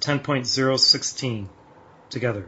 10.016 together.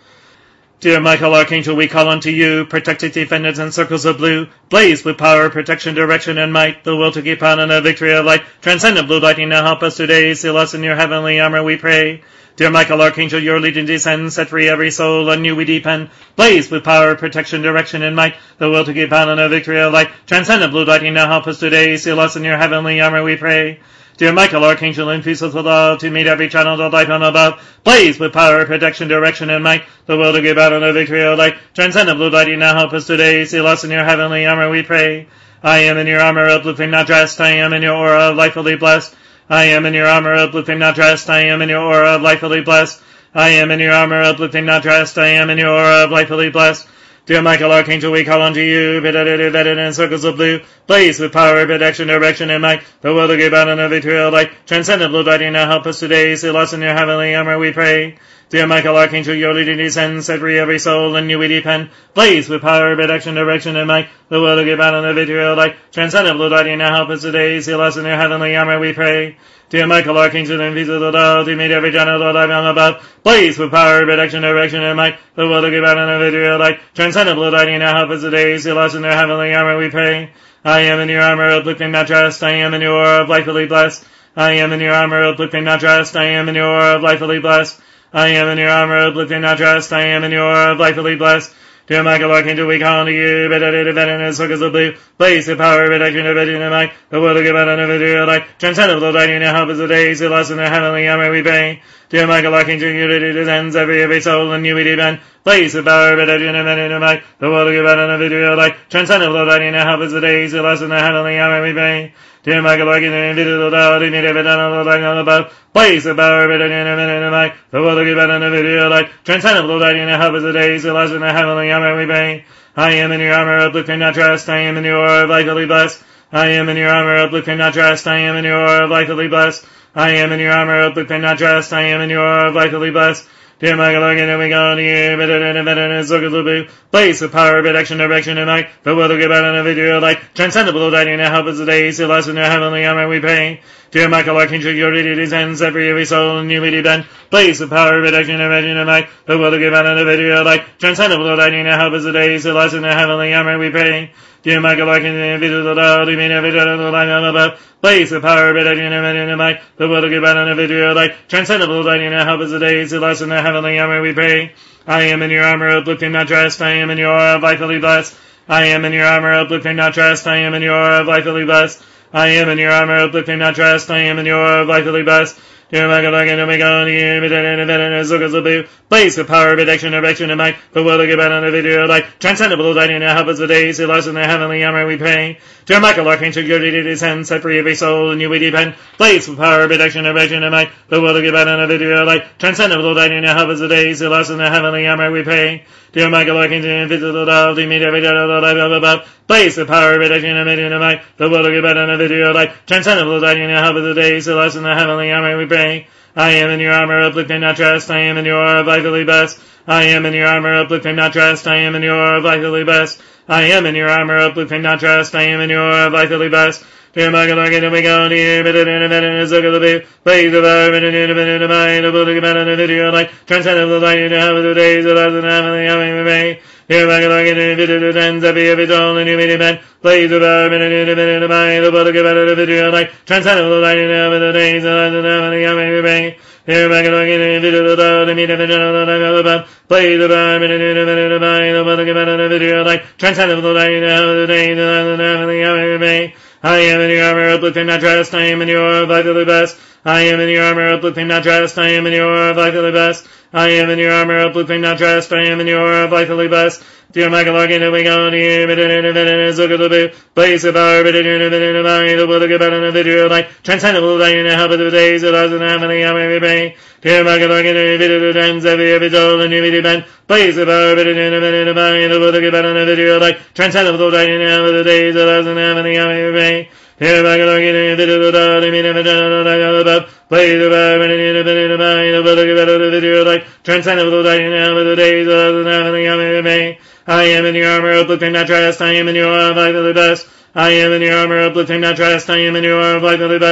Dear Michael Archangel, we call unto you, protected defenders and circles of blue, blaze with power, protection, direction, and might, the will to keep on in the victory of light, transcendent blue lightning, now help us today, seal us in your heavenly armor, we pray. Dear Michael Archangel, your legion descend, set free every soul, on you we depend, blaze with power, protection, direction, and might, the will to keep on in the victory of light, transcendent blue lightning, now help us today, seal us in your heavenly armor, we pray. Dear Michael Archangel, infuse us with love to meet every channel of light from above. Blaze with power, protection, direction, and might. The will to give out on the victory of light. Transcendent blue lighting, now help us today. Seal us in your heavenly armor, we pray. I am in your armor of blue flame, not dressed. I am in your aura of light fully blessed. I am in your armor of blue flame, not dressed. I am in your aura of light fully blessed. I am in your armor of blue flame, not dressed. I am in your aura of light fully blessed. Dear Michael Archangel, we call unto you, vetted in circles of blue, blaze with power, protection, direction, and might, the will to give out on the victory of light, transcendent blue lighting, now help us today, seal us in your heavenly armor, we pray. Dear Michael Archangel, your leading descend, set free every soul, in you we depend, blaze with power, protection, direction, and might, the will to give out on the victory of light, transcendent blue lighting, now help us today, seal us in your heavenly armor, we pray. Dear Michael Archangel, invisible love, to meet every channel of light from above, blaze with power, protection, direction, and might, the will to give out on the victory of light, transcendent blue lighting, now help us today, seal us in your heavenly armor, we pray. I am in your armor of blue flame, not dressed. I am in your aura of light fully blessed. I am in your armor of blue flame, not dressed. I am in your aura of light fully blessed. I am in your armor of blue flame, not dressed. I am in your aura of light fully blessed. Dear Michael Archangel, we call unto you, vetted in circles of blue, blaze with power, protection, direction, and might, the will to give out on the victory of light, transcendent blue lighting, now help us today, seal us in the heavenly armor, we pray. Dear Michael Archangel, unity descends every soul, and you we depend, blaze with power, protection, and might, the will to give out on the victory of light, transcendent blue lighting, now help us today, seal us in the heavenly armor, we pray. Dear Michael Archangel, invisible love, to meet every channel of light from above, blaze with power, protection, and might, the will to give out on the victory of light, transcendent blue lighting, now help us today, seal us in the heavenly armor, we pray. I am in your armor of blue flame, not dressed. I am in your aura of light fully blessed. I am in your armor of blue flame, not dressed. I am in your aura of light fully blessed. I am in your armor of blue flame, not dressed. I am in your aura of light fully blessed. Dear Michael Archangel, we call unto you, vetted in circles of blue, blaze with power, protection, direction, and might, the will to give out on the victory of light, transcendent blue lighting, now help us today, seal us in your heavenly armor, we pray. Dear Michael Archangel, your deity descends, set free every soul, and you we depend, blaze with power, protection, direction, and might, the will to give out on the victory of light, transcendent blue lighting, now help us today, seal us in your heavenly armor, we pray. Dear Michael Archangel, invisible love, to meet every channel of light from above, blaze with power, protection, and might, the will to give out on the victory of light, transcendent blue lighting, now help us today, seal us in the heavenly armor, we pray. I am in your armor of blue flame, not dressed. I am in your aura of light fully blessed. I am in your armor of blue flame, not dressed. I am in your aura of light fully blessed. I am in your armor of blue flame, not dressed. I am in your aura of light fully blessed. Dear Michael Archangel, we call unto you, vetted in circles of blue, blaze with power, protection, direction, and might, the will to give out on the victory of light, transcendent blue lighting, now help us today, seal us in the heavenly armor, we pray. Dear Michael Archangel, your deity descend, set free every soul, and you we depend, blaze with power, protection, direction, and might, the will to give out on the victory of light, transcendent blue lighting, now help us today, seal us in the heavenly armor, we pray. Dear Michael Archangel, invisible love, to meet every channel of light above, blaze with power, protection, and might, the will to give out on the victory of light, transcendent blue lighting, now help us today, seal us in the heavenly armor, we pray. I am in your armor of blue flame, not dressed. I am in your aura of light fully blessed. I am in your armor of blue flame, not dressed. I am in your aura of light fully blessed. I am in your armor of blue flame, not dressed. I am in your aura of light fully blessed. Dear Michael Archangel, we go to you, vetted in circles of blue, blaze with power, protection, and might, the will to give out on the victory of light, transcendent blue light, to help us today, seal us in the heavenly armor, we pray. Dear Michael Archangel, invisible descends, every soul, and you may depend, blaze with power, protection, and might, the will to give out on the victory of light, transcendent blue light, to help us today, seal us in the heavenly armor, we pray. Dear Michael Archangel, invisible love, to meet every channel of light above, blaze with power, protection, and might, the will to give out on the victory of light, transcendent blue light, to help us today, seal us in the heavenly armor, we pray. I am in your armor of blue flame, not dressed. I am in your aura of light fully blessed. I am in your armor of blue flame, not dressed. I am in your aura of light fully blessed. I am in your armor of blue flame, not dressed. I am in your aura of light fully blessed. Dear Michael Archangel, we go to you, vetted in circles of blue, blaze with power, protection, and might, the will to give out on the victory of light, transcendent blue light, and help us today, seal us in the heavenly armor, we pray. Dear Michael Archangel, vetted descends, every soul, and you may depend, blaze with power, protection, and might, the will to give out on the victory of light, transcendent blue light, and help us today, seal us in the heavenly armor, we pray. Dear Michael Archangel, invisible love, to meet every channel of light above, blaze with power, protection, and might, the will to give out on the victory of light, transcendent blue light, and help us today, seal us in the heavenly armor, we pray. I am in your armor of blue flame, not dressed. I am in your aura of light fully blessed. I am in your armor of blue flame, not dressed. I am in your aura of light fully blessed.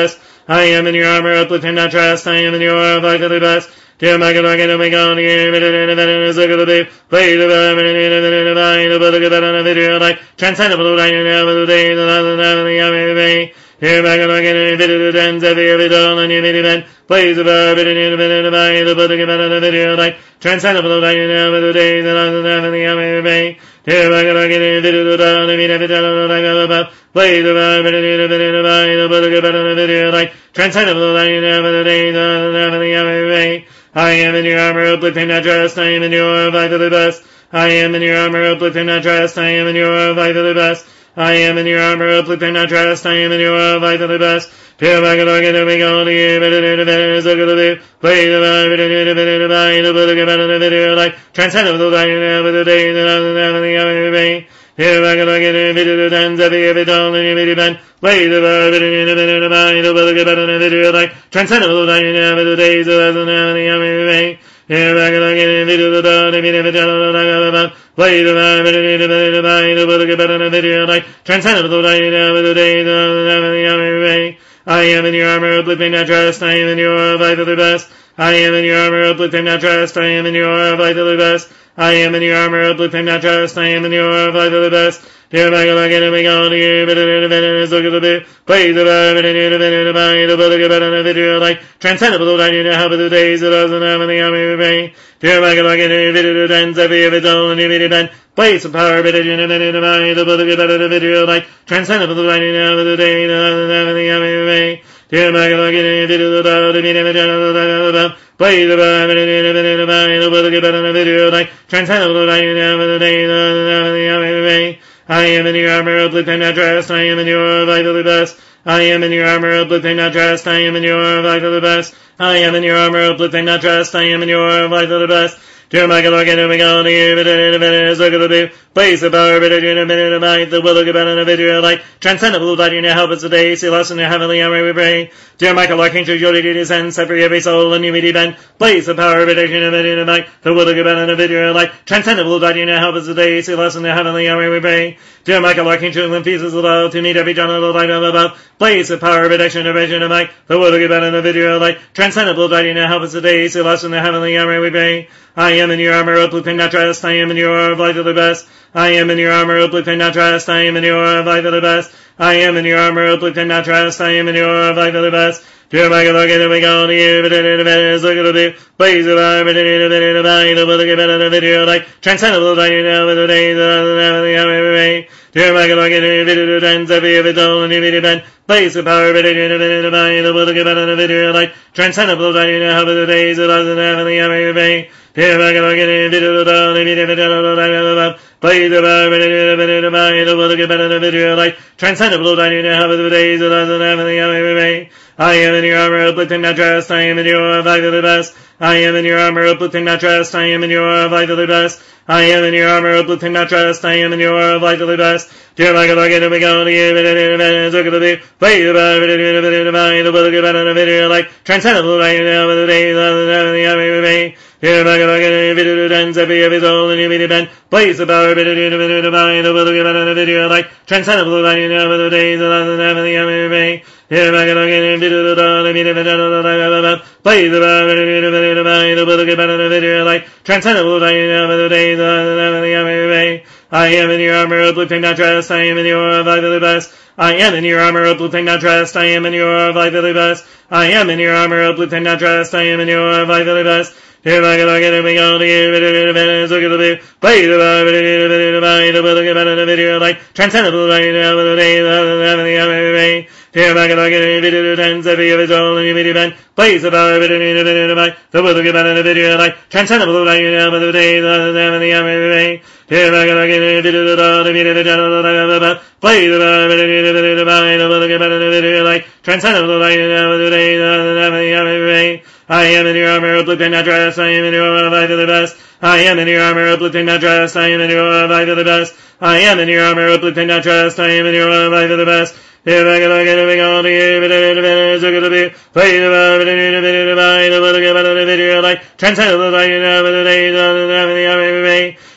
I am in your armor, uplifting, not trust. I am in your vitally best. Dear my God, I get away on the air, but in a better is a good be. Play the bad, but in a bad, but a better video like transcendable, I know the day that I have the army. Here back and again, and video dance every dawn, and you made event. Plays the bar, but in a minute, the but a better video like transcendable, I know the day that I have the army. Here back and again, and video dawn, and every dawn, I have about. Play the bar, but in a minute, the but a better video like transcendable, I know the day that I have the army. I am in your armor, uplifting, not dressed. I am in your vitally best. I am in your armor, uplifting, not dressed. I am in your vitally best. I am in your armor, uplifting, not dressed. I am in your vitally best. Feel back and look at the big on the air, but in a better is a good be. Play the bar, but in a better by the but a better video like transcendable, I know the day that I have the army. Here back and look at the video dance every dawn, and you made event. Play the bar, but in a better by the but a better video like transcendable, I know the days that I have the army. Here back and look at the video dawn, and you made event. Play the bar, but in a better by the but a better video like transcendable, I know the days that I have the army. I am in your armor, uplifting, not dressed. I am in your vitally best. I am in your armor, uplifting, not dressed. I am in your vitally best. I am in your armor, uplifting, not dressed. I am in your vitally best. Dear my God, I get away on the air, but in a better is a good be. Play the bar, but in a better by the but a better video like transcendable, I know how the days that I have the army. Dear my God, I get a video dance every dawn, and you made event. Play some power, but in a minute by the but a better video like transcendable, I know the day that I have the army. Dear my God, I get a video dawn, and you made event. Play the bar, but in a minute by the but a better video like transcendable, I know the day that I have the army. I am in your armor, uplifting, not dressed. I am in your vitally best. I am in your armor, uplifting, not dressed. I am in your vitally best. I am in your armor, uplifting, not dressed. I am in your vitally best. Dear my God, I get away on the air, but in a minute is a good be. Place the power, but in a minute of night, the will of God in a video like transcendable, that you know help us today. See us in your heavenly armor, we pray. Dear Michael, Archangel, your lady descend, set free every soul, and you may event. Place the power, but in a minute of night, the will of God in a video like transcendable, that you know help us today. See us in your heavenly armor, we pray. Dear Michael, Archangel, and pieces of love to meet every general light of above. Place the power, protection, division of might, the will of God in a video like transcendable, that you know help us today. See us in the heavenly armor, we pray. I am in your armor, uplifting, not dressed. I am in your vitally best. I am in your armor, uplifting, not dressed. I am in your vitally best. I am in your armor, uplifting, not dressed. I am in your vitally best. Dear my God, get away on the air, but in a minute is a good be. Please the bar, but in a minute of I the will of God in a video like transcendable, that you know the day that I have the army. Dear my God, get a video dance every dawn, and you made event. Place the power, but in a minute of I the will of God in a video like transcendable, that you know how the days that I have the army. Dear my God, get a video dawn, and you made event. Play the bar, but in a minute of I the will of God in a video like transcendable, that you know how the days that I have the army. I am in your armor, uplifting, not dressed. I am in your vitally best. I am in your armor, uplifting, not dressed. I am in your vitally best. I am in your armor, uplifting, not dressed. I am in your vitally best. Dear my God, I get away on the air, but in a minute is a good be. Play the bar, but in a minute of I the will of God in a video like transcendable, I know the day that I have the army. Dear my God, I get a video dance every soul, and you made event. Place the power, but in a minute of I the will of God in a video like transcendable, I know the days that I have the army. Here I get a video dawn, and you made event. Play the bar, but in a minute of I the will of God in a video like transcendable, I know the days that I have the army. I am in your armor, uplifting, not dressed. I am in your vitally best. I am in your armor, uplifting, not dressed. I am in your vitally best. I am in your armor, uplifting, not dressed. I am in your vitally best. Here I get away on the air, but in a minute is a good be. Play the bar, but in a minute of I the will of God in a video like transcendable, I know the day that I have the army. Dear my God, I get a video dance every soul, and you made event. Place the power, but in a minute of I the will of God in a video like transcendable, I know the day that I have the army. Dear my God, I get a video dawn, and you made event. Play the bar, but in a minute of I the will of God in a video like transcendable, I know the day that I have the army. I am in your armor, uplifting, not dressed. I am in your vitally best. I am in your armor, uplifting, not dressed. I am in your vitally best. I am in your armor, uplifting, not dressed. I am in your vitally best. Here I get away on the air, but in a minute is a good be. Play the bar, but in a minute of I the will of God in a video like transcendable, I know the day that I have the army.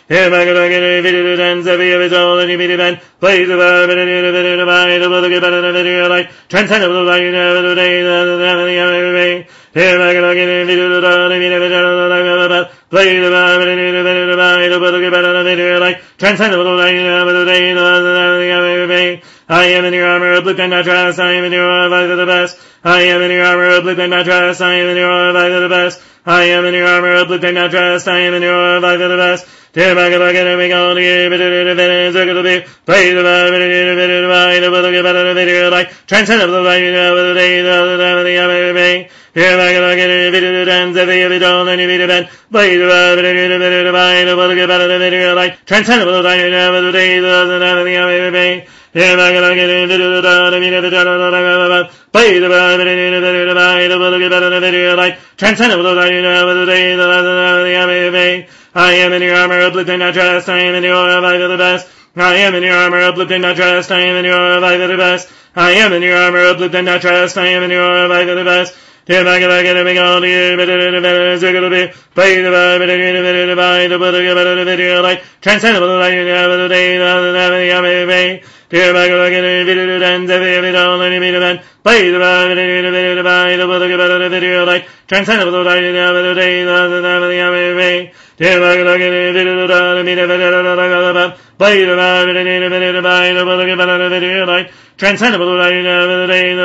Dear my God, I get a video to dance every of his own, and you meet event. Blaze of fire, but I need a video to mind, a little bit better than a video light. Transcendable light, you know, the day, the Dear my God, I get a video to dance, and you meet a video to light. Blaze of fire, but I need a video to mind, a little bit better than a video light. Transcendable light, you know, the day, the I am in your armor of blue and not dressed, I am in your life of the best. I am in your armor of blue and not dressed, I am in your life of the best. I am in your armor of blue and not dressed, I am in your life of the best. Dear my God, I get a big on the game, but it is a good be. Play the vibe, but it is a bit of mine, a little bit better video like transcendable light, you know, the day, the Dear my God, I get a video to dance every dawn, and you meet event. Play the vibe, but it is a bit of mine, a little bit better video like transcendable light, you know, the day, the Dear my God, I get a video to dance, and you meet event. Play the vibe, but it is a bit of mine, a little bit better video like transcendable light, you know, the day, the I am in your armor of blue and not dressed, I am in your life of the best. I am in your armor of blue and not dressed, I am in your life of the best. I am in your armor of blue and not dressed, I am in your life of the best. Dear my God, I get a big on to you, but it is a good be. Play the vibe, but it is a bit of mine, a little bit better video like transcendable light, you know, the day, the Dear my God, I get a video to dance every dawn, and you meet event. Play the vibe, but it is a bit of mine, a little bit better video like transcendable light, you know, the day, the Dear my God, I get a video to dance, and meet event. Play the vibe, but it is a bit of mine, a little bit better video like transcendable light, you know, the day,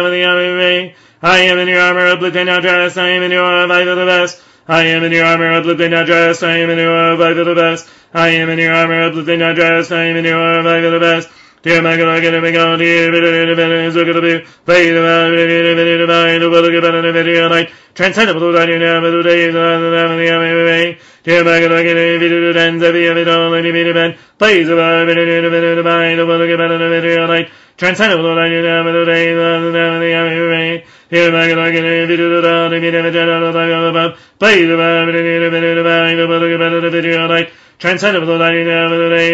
the I am in your armor of blue and not dressed, I am in your life of the best. I am in your armor of blue and not dressed, I am in your life of the best. I am in your armor of blue and not dressed, I am in your life of the best. Dear my God, I get a big on to you, but it is a good be. Play the vibe, but it is a bit of mine, a little bit better video like transcendable light, you know, the day, the Dear my God, I get a video to dance every dawn, and you meet event. Play the vibe, but it is a bit of mine, a little bit better video like transcendable light, you know, the day, the Dear my God, I get a video to dance, and you meet event. Play the vibe, but it is a bit of mine, a little bit better video like transcendable light, you know, the day,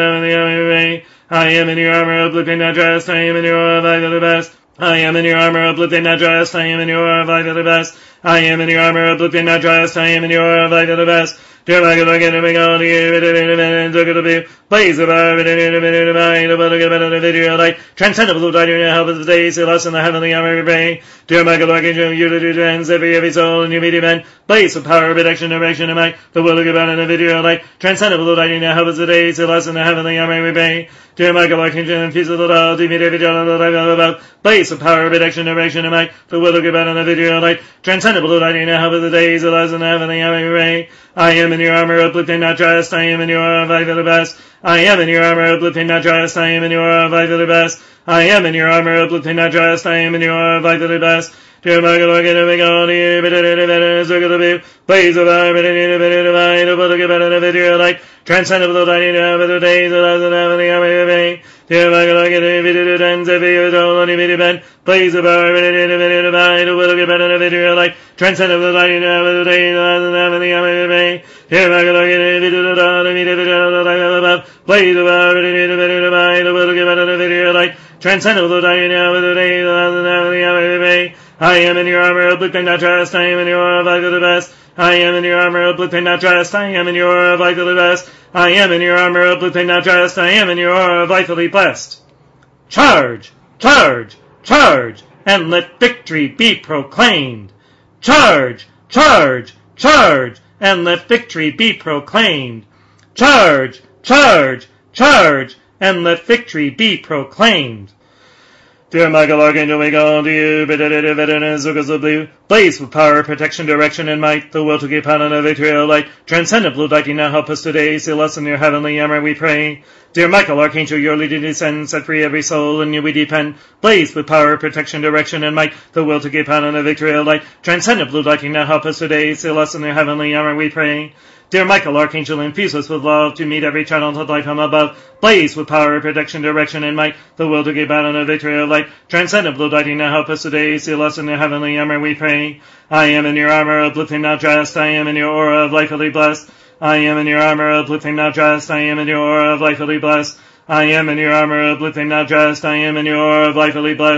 the I am in your armor of blue and not dressed, I am in your life of the best. I am in your armor of blue and not dressed, I am in your life of the best. I am in your armor of blue and not dressed, I am in your life of the best. Dear my God, I get a big on to you, but it is a bit of good be. Plays the vibe, but it is a bit of mine, a little bit better video like transcendable light, you know, help of the day, see us in the heavenly armor every day. Dear my God, I get you to do dance every soul in your media man. Place of power, protection, direction, and might. The will of God in a video like transcendable light, you know, help of the day, see us in the heavenly armor every day. Dear my God, I can and peace of the Lord, meet every day on the life about. Place of power, protection, direction, and might. The will of God in a video like transcendable light, you know, help of the day, see us in the heavenly armor every day. I am in your armor of blue and not dressed, I am in your life of the best. I am in your armor of blue and not dressed, I am in your life of the best. I am in your armor of blue and not dressed, I am in your life of the best. Dear my God, I get a big on to you, but it is a good be. Please survive, but it is a bit of mine, a little bit better than a video like transcendable light, you know, the days of the heavenly armor. Dear my God, I get a video to dance every year, don't let me be bent. Please survive, but it is a bit of mine, a little bit better than a video like transcendable light, you know, the days of the heavenly armor. Dear my God, I get a video to dance every year, please survive, but it is a bit of mine, a little bit better than a video like transcendable light, you know, the days of the heavenly armor. I am in your armor of blue and not dressed, I am in your life of the best. I am in your armor of blue and not dressed, I am in your life of the best. I am in your armor of blue and not dressed, I am in your vitally blessed. Charge! Charge! Charge! And let victory be proclaimed. Charge! Charge! Charge! And let victory be proclaimed. Charge! Charge! Charge! And let victory be proclaimed. Dear Michael Archangel, we go to you, blue. Blaze with power, protection, direction, and might, the will to give out on a victory of light. Transcendent blue light, you now help us today, seal us in your heavenly armor, we pray. Dear Michael Archangel, your leading descend, set free every soul, in you we depend. Blaze with power, protection, direction, and might, the will to give out on a victory of light. Transcendent blue light, you now help us today, seal us in your heavenly armor, we pray. Dear Michael Archangel, infuse us with love to meet every channel of life from above. Blaze with power, protection, direction, and might, the will to give out on a victory of light. Transcendent blue light, now help us today, seal us in your heavenly armor, we pray. I am in your armor of blue flame not dressed, I am in your aura of lifely blessed. I am in your armor of blue flame not dressed, I am in your aura of lifely blessed. I am in your armor of blue flame not dressed, I am in your aura of lifely blessed. I am in your armor of blue flame not dressed, I am in your aura of lifely blessed. I am in your armor of blue flame not dressed, I am in your aura of lifely blessed.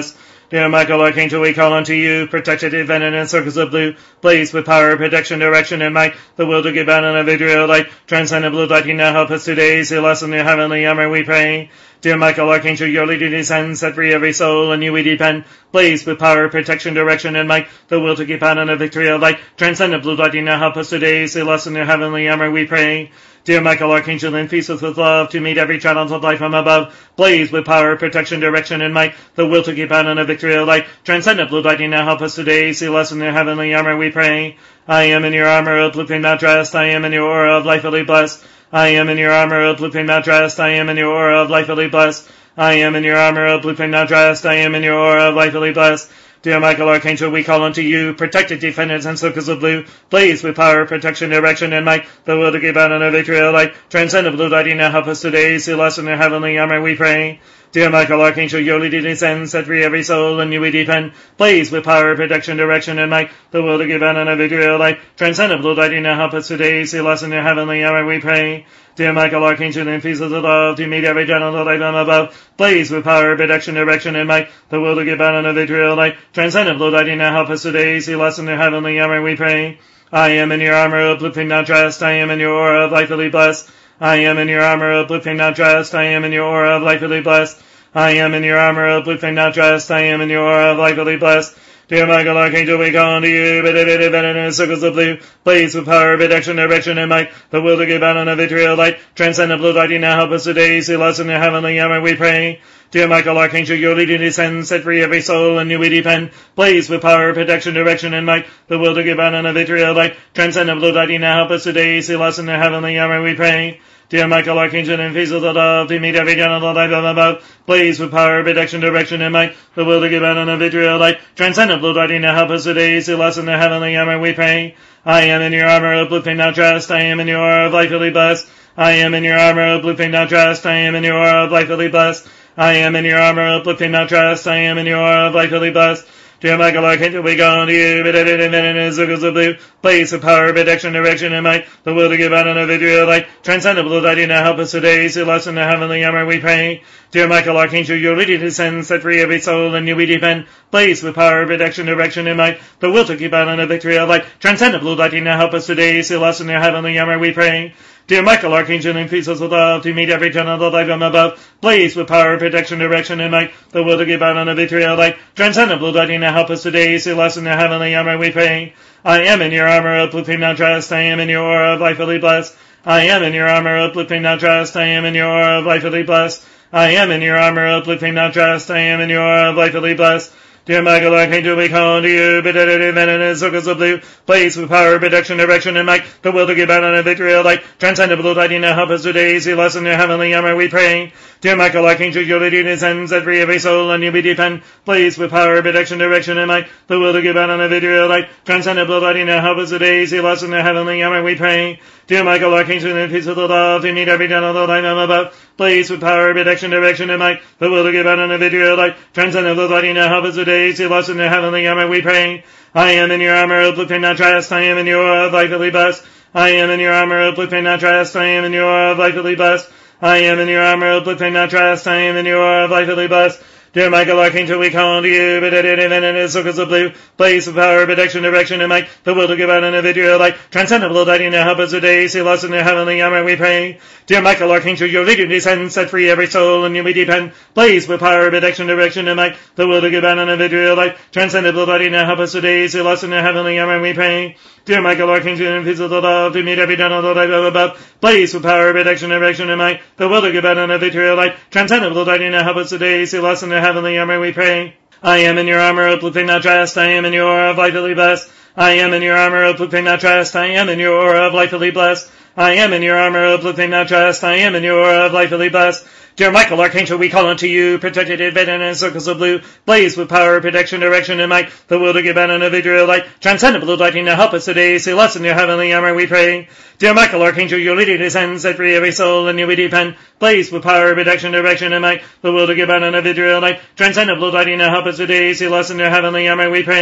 Dear Michael, Archangel, we call unto you, protected, defended in circles of blue, blaze with power, protection, direction, and might, the will to give battle and a victory of light, transcendent blue lighting now help us today, seal us in your heavenly armor, we pray. Dear Michael, Archangel, your leading descend, set free every soul, and you we depend, blaze with power, protection, direction, and might, the will to keep on and a victory of light, transcendent blue lighting now help us today, seal us in your heavenly armor, we pray. Dear Michael, Archangel, infuse us with love to meet every challenge of life from above, blaze with power, protection, direction, and might, the will to keep on and a victory of light, transcendent blue lighting now help us today, seal us in your heavenly armor, we pray. I am in your armor of blue flame now dressed, I am in your aura of lifely blessed. I am in your armor of blue flame now dressed, I am in your aura of lifely blessed. I am in your armor of blue flame now dressed, I am in your aura of lifely blessed. Dear Michael, Archangel, we call unto you, protected, defenders, and circles of blue, blaze with power, protection, direction, and might, the will to give out on a victory of light, transcendent blue lighting now help us today, seal us in your heavenly armor, we pray. Dear Michael, Archangel, your leading descend, set free every soul, and you we depend, blaze with power, protection, direction, and might, the will to give out on a victory of light, transcendent blue lighting now help us today, seal us in your heavenly armor, we pray. Dear Michael, Archangel, infuse us with love to meet every gentle life from above, blaze with power, protection, direction, and might, the will to give out on a victory of light, transcendent blue lighting now help us today, seal us in your heavenly armor, we pray. I am in your armor of blue flame now dressed, I am in your aura of lifely blessed. I am in your armor of blue flame now dressed, I am in your aura of lifely blessed. I am in your armor of blue flame now dressed, I am in your aura of lifely blessed. Dear Michael, Archangel, we call unto you, bedded in circles of blue, blaze with power, protection, direction, and might, the will to give out on a victory of light, transcendent blue lighting now help us today, seal us in your heavenly armor, we pray. Dear Michael, Archangel, your leading descend, set free every soul, and you we depend, blaze with power, protection, direction, and might, the will to give out on a victory of light, transcendent blue lighting now help us today, seal us in your heavenly armor, we pray. Dear Michael, Archangel, infuse us with love to meet every gentle life from above, blaze with power, protection, direction, and might, the will to give out on a victory of light, transcendent blue lighting now help us today, seal us in the heavenly armor, we pray. I am in your armor of blue flame now dressed, I am in your aura of lifely blessed. I am in your armor of blue flame now dressed, I am in your aura of lifely blessed. I am in your armor of blue flame now dressed, I am in your aura of lifely blessed. Dear Michael, Archangel, we call unto you, bedded in circles of blue, blaze with power, protection, direction, and might, the will to give out on a victory of light, transcendent blue lighting now help us today, seal us in the heavenly armor, we pray. Dear Michael, Archangel, your leading descend, set free every soul, and you we depend, blaze with power, protection, direction, and might, the will to keep out on a victory of light, transcendent blue lighting now help us today, seal us in your heavenly armor, we pray. Dear Michael, Archangel, infuse us with love to meet every gentle life from above, blaze with power, protection, direction, and might, the will to give out on a victory of light, transcendent blue lighting now help us today, seal us in your heavenly armor, we pray. I am in your armor of blue flame now dressed, I am in your aura of lifely blessed. I am in your armor of blue flame now dressed, I am in your aura of lifely blessed. I am in your armor of blue flame now dressed, I am in your aura of lifely blessed. Dear Michael, Archangel, we call unto you, bedded in circles of blue, blaze with power, protection, direction, and might, the will to give out on a victory of light, transcendent blue lighting now help us today, seal us in your heavenly armor, we pray. Dear Michael, Archangel, your leading descend, set free every soul, and you we depend, blaze with power, protection, direction, and might, the will to give out on a victory of light, transcendent blue lighting now help us today, seal us in your heavenly armor, we pray. Dear Michael, Archangel, in peace with the love, to meet every gentle life from above, blaze with power, protection, direction, and might, the will to give out on a victory of light, transcendent blue lighting now help us today, seal us in your heavenly armor, we pray. I am in your armor of blue flame now dressed, I am in your aura of lifely blessed. I am in your armor of blue flame now dressed, I am in your aura of lifely blessed. I am in your armor of blue flame now dressed, I am in your aura of lifely blessed. Dear Michael, Archangel, we call unto you, bedded in circles of blue, blaze with power, protection, direction, and might, the will to give out on a victory of light, transcendent blue lighting now help us today, seal us in your heavenly armor, we pray. Dear Michael, Archangel, your leading descend, set free every soul, and you we depend, blaze with power, protection, direction, and might, the will to give out on a victory of light, transcendent blue lighting now help us today, seal us in your heavenly armor, we pray. Dear Michael, Archangel, infuse with the love to meet every gentle life of above, blaze with power, protection, direction, and might, the will to give out on a victory of light, transcendent blue lighting now help us today, seal us in your heavenly armor, we pray. I am in your armor of blue flame now dressed, I am in your aura of lifely blessed. I am in your armor of blue flame now dressed, I am in your aura of lifely blessed. I am in your armor of blue flame now dressed, I am in your aura of lifely blessed. Dear Michael, Archangel, we call unto you, protected, defended in circles of blue, blaze with power, protection, direction, and might, the will to give out on a victory of light, transcendent blue lighting now help us today, seal us in your heavenly armor, we pray. Dear Michael, Archangel, your leading descend, set free every soul, and you we depend, blaze with power, protection, direction, and might, the will to give out on a victory of light, transcendent blue lighting now help us today, seal us in your heavenly armor, we pray.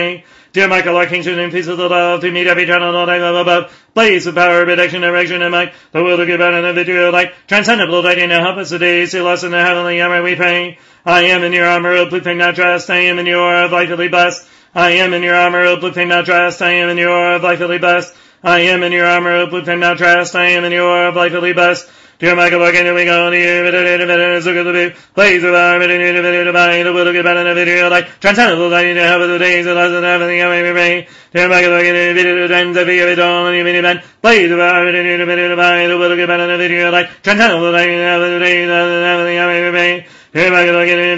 Dear Michael, Archangel, in peace of the love, to meet every channel, Lord, I love above. Blaze with power, protection, direction, and might. The will to give out in the victory of light. Transcendent blood, lighting, and help us today. See us in the heavenly armor, we pray. I am in your armor of blue flame, not dressed. I am in your of lightly blessed. I am in your armor of blue flame, not dressed. I am in your of lightly blessed. I am in your armor of blue flame, not dressed. I am in your of lightly blessed. Dear Michael, Archangel, we go to you, blaze of our divine, the will to give out in the victory of light. Transcendent blood, lighting, and help us today. See us in the heavenly armor, we pray. Dear Michael, Archangel, blaze of our divine, the will to give out in the victory of light. Transcendent blood, lighting, and help us today. See us in the heavenly armor, we pray. Here I go again,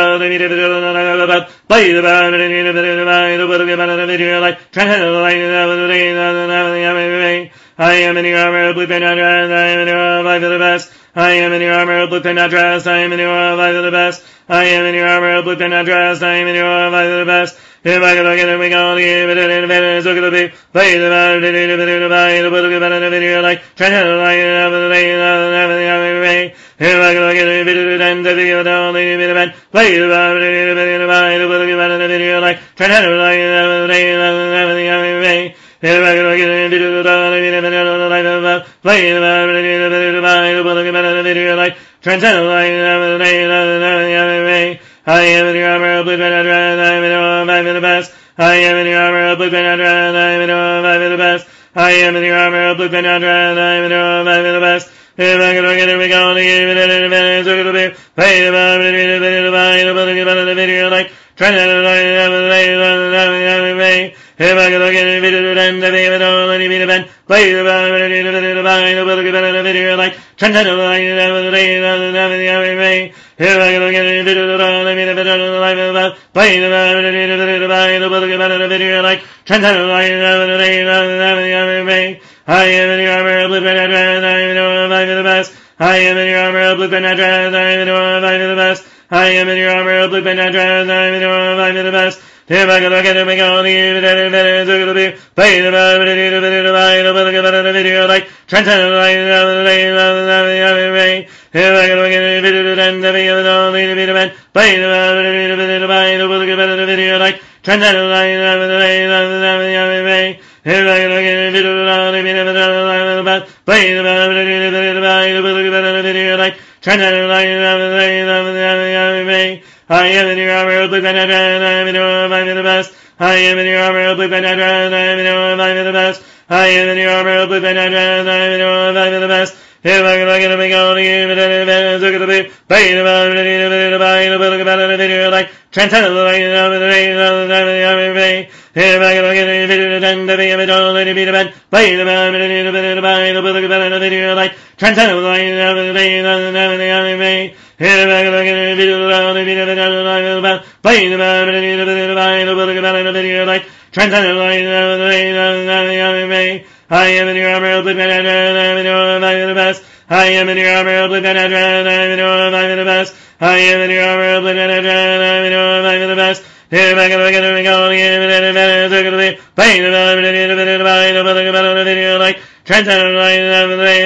blaze of our divine, the will to give out in the victory of light. Transcendent blood, lighting, and help us today. See us in the heavenly armor, we pray. I am in your armor of blue flame, not dressed. I am in your of life of the best. I am in your armor of blue flame, not dressed. I am in your of life of the best. I am in your armor of blue flame, not dressed. I am in your of life of the best. If I could look at it, we go to you, but it ain't better, so could it be. Blaze of our divine, the will to give out in the video light. Transcendent light, and the day, if I could look at it, and the video down, the event. Blaze of our divine, the will to give out in the video light. Transcendent light, and the day, and if I could look at it, the light of love. Blaze of our divine, the will to give out in the video light. Transcendent light, and the day, I am in your armor of blue flame, not dressed. I am in your life of the best. I am in your armor of blue flame, not dressed. I am in your life of the best. I am in your armor of blue flame, not dressed. I am in your life of the best. If I could look at it, we go to you, but it ain't better, so could it be. Blaze of our divine, the will to give out in the video light. Transcendent light, and the day, if I could look at it, and the video down, and the event. Blaze of our divine, the will to give out in the video light. Transcendent light, and the day, and if I could look at it, the life of love. Blaze of our divine, the will to give out in the video light. Transcendent light, and the day, and I am in your armor of blue flame, not dressed. I am in your life of the best. I am in your armor of blue flame, not dressed. I am in your life of the best. I am in your armor of blue flame, not dressed. I am in your life of the best. If I could look at it, we go to you, but it ain't better, so could it be. Blaze of our divine, the will to give out in the video light. Transcendent light, and the day, and if I could look at it, and the video down, the event. Blaze of our divine, the will to give out in the video light. Transcendent light, and the day, and if I could look at it, blaze of our divine, the will to give out in the video light. Transcendent light, and the day, I am in your armor of blue flame, not dressed. I am in your life of the best. I am in your armor of blue flame, not dressed. I am in your life of the best. I am in your armor of blue flame, not dressed. I am in your life of the best. If I could look at it, we go to you, but it ain't better, so could it be. Blaze of our divine, the will to give out in the video light. Transcendent light, and the day, and if I could look at it, and the video down, and the event. Blaze of our divine, the will to give out in the video light. Transcendent light, and the day, and if I could look at it, and the video down, blaze of our divine, the will to give out in the video light. Transcendent light, and the day, and I am in your armor of blue flame, not dressed. I am in your life of the best. I am in your armor of blue flame, not dressed. I am in your life of the best. I am in your armor of blue flame, not dressed. I am in your life of the best. If I could look at it, we go to you, but it ain't better, so could it be. Blaze of our divine, the will to give out in the video light. Transcendent light, and the day,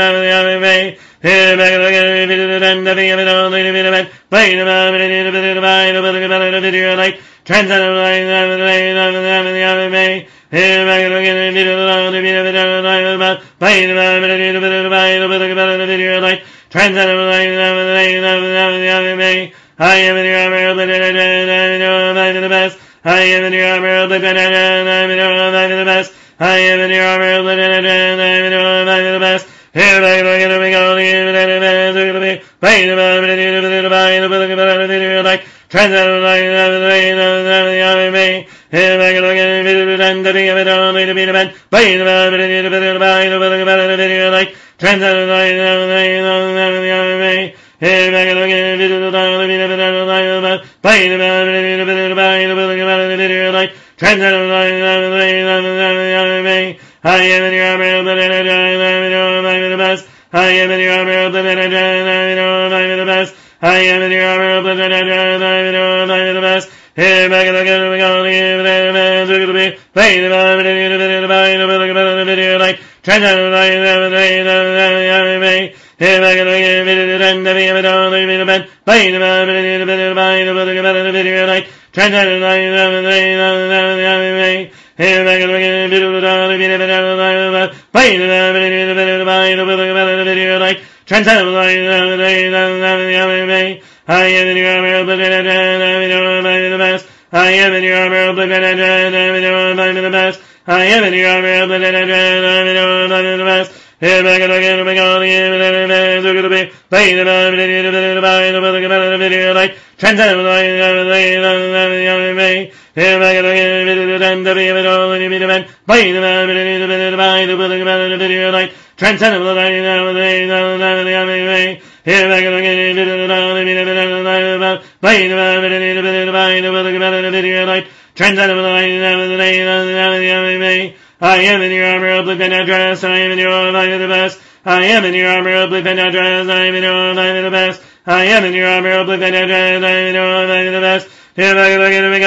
and if I could look at it, and the video down, the event. Blaze of our divine, the will to give out in the video light. Transcendent light, and the day, and if I could look at it, and the video down, blaze of our divine, the will to give out in the video light. Transcendent light, and the day, I am in your armor of blue flame, not dressed. I am in your life of the best. I am in your armor of blue flame, not dressed. I am in your life of the best. I am in your armor of blue flame, not dressed. I am in your life of the best. If I could look at it, we go to you, but it ain't better, so could it be. Blaze of our divine, the will to give out in the video light. Transcendent light, and the day, and if I could look at it, and the video down, the event. Blaze of our divine, the will to give out in the video light. Transcendent light, and the day, and if I could look at it, and the video down, blaze of our divine, the will to give out in the video light. Transcendent light, and the day, and I am in your armor of blue flame, not dressed. I am in your life of the best. I am in your armor of blue flame, not dressed. I am in your life of the best. I am in your armor of blue flame, not dressed. I am in your life of the best. If I could look at it, we go to you, but it ain't better, so could it be. Blaze of our divine, the will to give out in the video light. Transcendent light, and the day, and I am in your armor, blood and the best. I am in your armor, blood and the best. I am in your armor, blood and the best. Here back again, I am in your armor, blood and dress. I am in your armor, the best. I am in your armor, blood and dress. I am in your armor, the best. I am in your armor, blood and dress. I am in your armor, the best. Here back again, I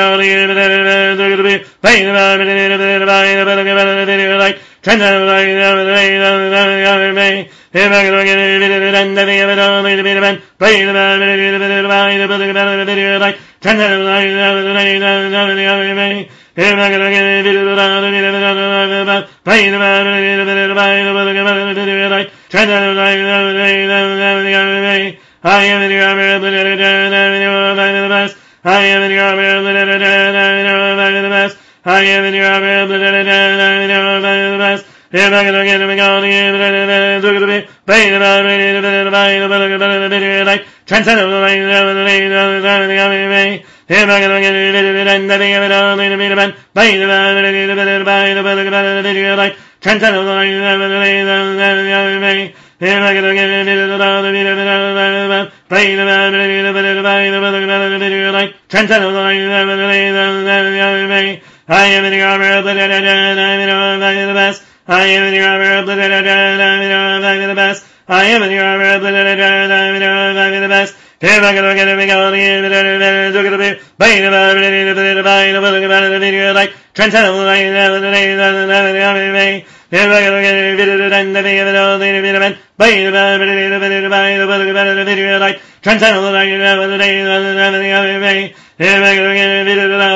am in your armor, blood and dress. I am in your armor, blood and the best. I am in your armor, blood and the best. Here back again, we go to you, look at me, pain about it, transcendent the lane, here back again, and the thing of it all, in a bit of man, pain about it, transcendent the lane, here back again, pain about it, transcendent the lane, I am in your armor, blood and the best. I am in your armor, blood and the best. I am in your armor, blood and the best. Here I go again, we go again, look at me, pain about it, transcendent the lane, here I go again, and the thing of it all, pain about it, transcendent the lane, here I go again,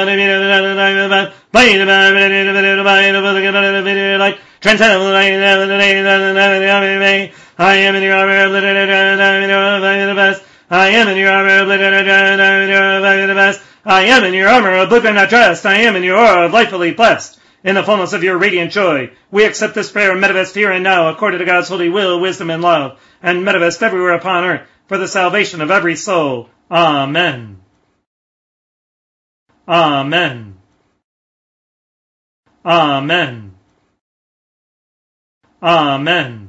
pain about it, transcendent the lane, I am in your armor, blood and the best. I am in your armor, blood and the best. I am in your armor, blood and dressed. I am in your aura, lightfully blessed. In the fullness of your radiant joy, we accept this prayer and manifest here and now, according to God's holy will, wisdom, and love, and manifest everywhere upon earth, for the salvation of every soul. Amen. Amen. Amen. Amen.